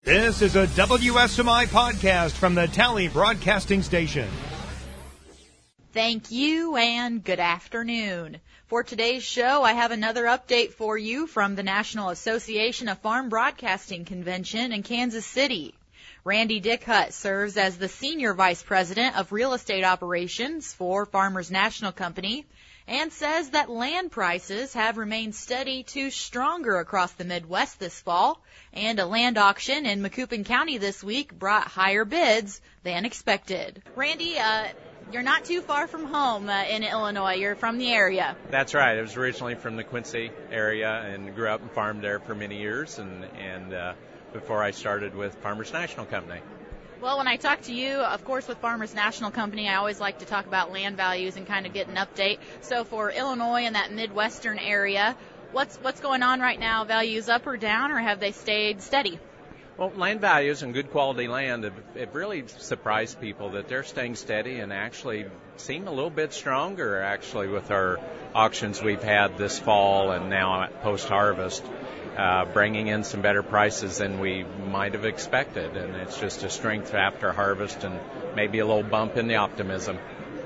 This is a WSMI podcast from the Tally Broadcasting Station. Thank you and good afternoon. For today's show, I have another update for you from the National Association of Farm Broadcasting Convention in Kansas City. Randy Dickhut serves as the Senior Vice President of Real Estate Operations for Farmers National Company and says that land prices have remained steady to stronger across the Midwest this fall, and a land auction in Macoupin County this week brought higher bids than expected. Randy, you're not too far from home in Illinois. You're from the area. That's right. I was originally from the Quincy area and grew up and farmed there for many years, and before I started with Farmers National Company. Well, when I talk to you, of course, with Farmers National Company, I always like to talk about land values and kind of get an update. So for Illinois and that Midwestern area, what's going on right now? Values up or down, or have they stayed steady? Well, land values and good quality land have really surprised people that they're staying steady and actually seem a little bit stronger, actually, with our auctions we've had this fall and now at post-harvest. Bringing in some better prices than we might have expected, and it's just a strength after harvest and maybe a little bump in the optimism.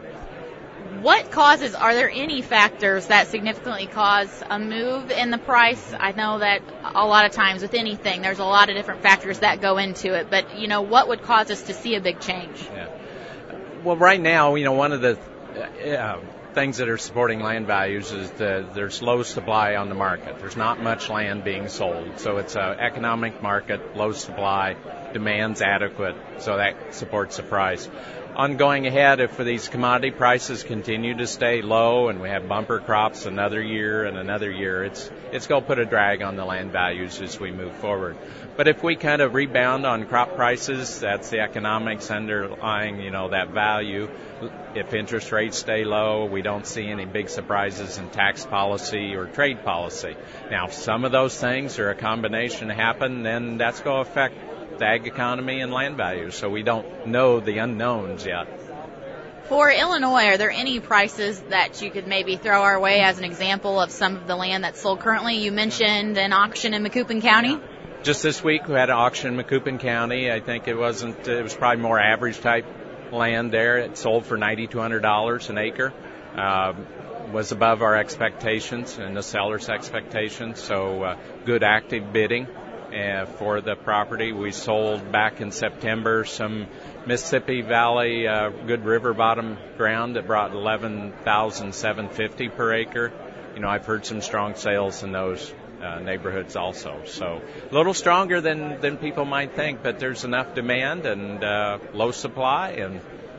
Are there any factors that significantly cause a move in the price? I know that a lot of times with anything, there's a lot of different factors that go into it, but, what would cause us to see a big change? Yeah. Well, right now, one of the things that are supporting land values is there's low supply on the market. There's not much land being sold. So it's an economic market, low supply, demand's adequate, so that supports the price. Going ahead, if these commodity prices continue to stay low and we have bumper crops another year and another year, it's going to put a drag on the land values as we move forward. But if we kind of rebound on crop prices, that's the economics underlying, that value. If interest rates stay low, we don't see any big surprises in tax policy or trade policy. Now, if some of those things or a combination happen, then that's going to affect the ag economy and land values. So we don't know the unknowns yet. For Illinois, are there any prices that you could maybe throw our way as an example of some of the land that's sold currently? You mentioned an auction in Macoupin County. Just this week we had an auction in Macoupin County. I think it was probably more average type land there. It sold for $9,200 an acre. Was above our expectations and the seller's expectations, so good active bidding for the property. We sold back in September some Mississippi Valley good river bottom ground that brought $11,750 per acre. I've heard some strong sales in those neighborhoods also. So a little stronger than people might think, but there's enough demand and low supply, and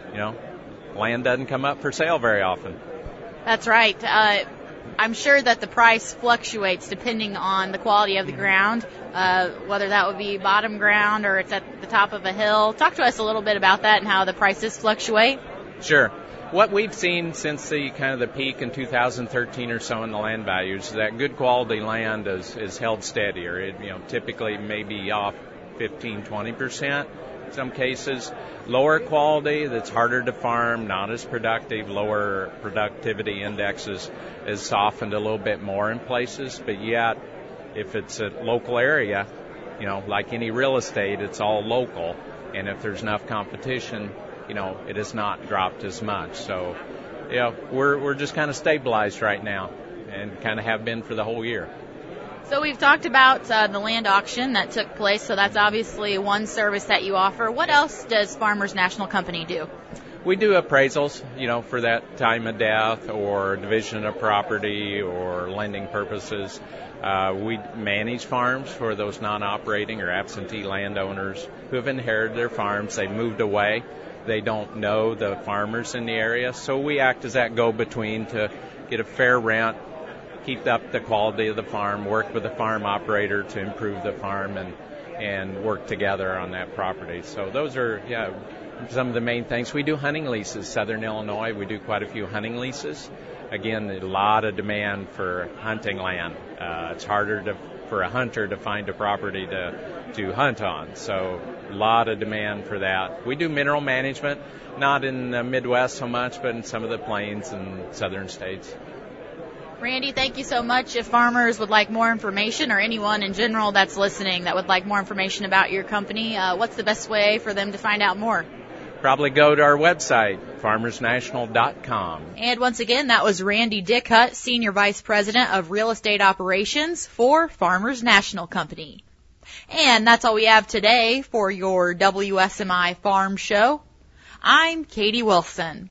land doesn't come up for sale very often. That's right. I'm sure that the price fluctuates depending on the quality of the ground, whether that would be bottom ground or it's at the top of a hill. Talk to us a little bit about that and how the prices fluctuate. Sure. What we've seen since the peak in 2013 or so in the land values is that good quality land is held steadier. It typically may be off 15-20% in some cases. Lower quality that's harder to farm, not as productive, lower productivity indexes is softened a little bit more in places. But yet, if it's a local area, like any real estate, it's all local. And if there's enough competition, it has not dropped as much. So, we're just kind of stabilized right now and kind of have been for the whole year. So we've talked about the land auction that took place, so that's obviously one service that you offer. What else does Farmers National Company do? We do appraisals, for that time of death or division of property or lending purposes. We manage farms for those non-operating or absentee landowners who have inherited their farms. They moved away. They don't know the farmers in the area, so we act as that go-between to get a fair rent, keep up the quality of the farm, work with the farm operator to improve the farm, and work together on that property. So those are some of the main things. We do hunting leases. Southern Illinois, we do quite a few hunting leases. Again, a lot of demand for hunting land. It's harder for a hunter to find a property to hunt on. So a lot of demand for that. We do mineral management, not in the Midwest so much, but in some of the plains and southern states. Randy, thank you so much. If farmers would like more information, or anyone in general that's listening that would like more information about your company, what's the best way for them to find out more? Probably go to our website, farmersnational.com. And once again, that was Randy Dickhut, Senior Vice President of Real Estate Operations for Farmers National Company. And that's all we have today for your WSMI Farm Show. I'm Katie Wilson.